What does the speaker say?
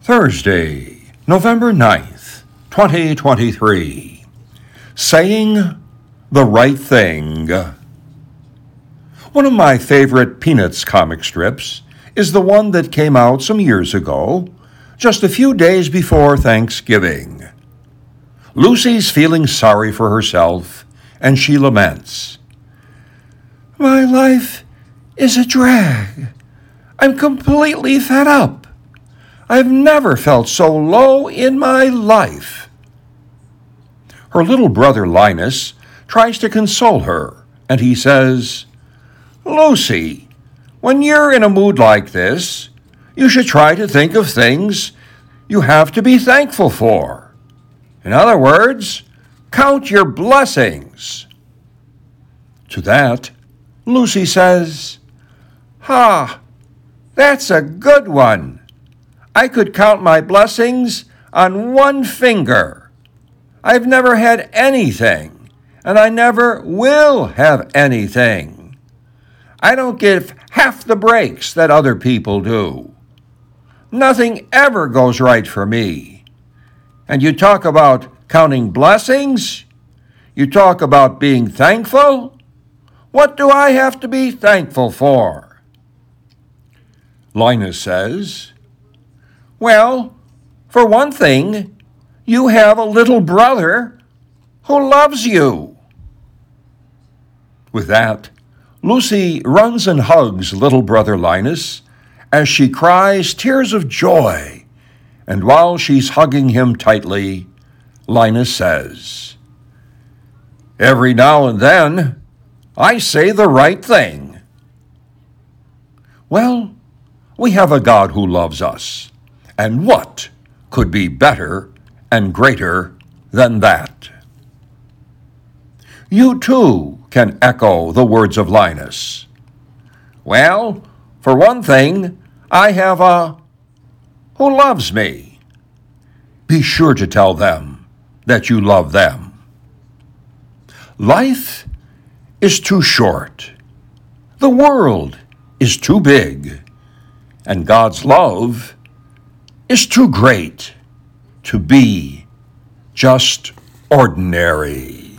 Thursday, November 9th, 2023. Saying the Right Thing. One of my favorite Peanuts comic strips is the one that came out some years ago, just a few days before Thanksgiving. Lucy's feeling sorry for herself, and she laments, "My life is a drag. I'm completely fed up. I've never felt so low in my life." Her little brother Linus tries to console her, and he says, "Lucy, when you're in a mood like this, you should try to think of things you have to be thankful for. In other words, count your blessings." To that, Lucy says, That's a good one. I could count my blessings on one finger. I've never had anything, and I never will have anything. I don't give half the breaks that other people do. Nothing ever goes right for me. And you talk about counting blessings? You talk about being thankful? What do I have to be thankful for? Linus says, "Well, for one thing, you have a little brother who loves you." With that, Lucy runs and hugs little brother Linus as she cries tears of joy, and while she's hugging him tightly, Linus says, "Every now and then, I say the right thing." Well, we have a God who loves us. And what could be better and greater than that? You too can echo the words of Linus. "Well, for one thing, I have a who loves me." Be sure to tell them that you love them. Life is too short. The world is too big. And God's love is too great to be just ordinary.